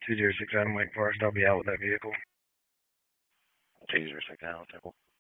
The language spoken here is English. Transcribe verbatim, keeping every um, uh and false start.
two zero six Adam Wake Forest, I'll be out with that vehicle. two zero six Adam, Temple.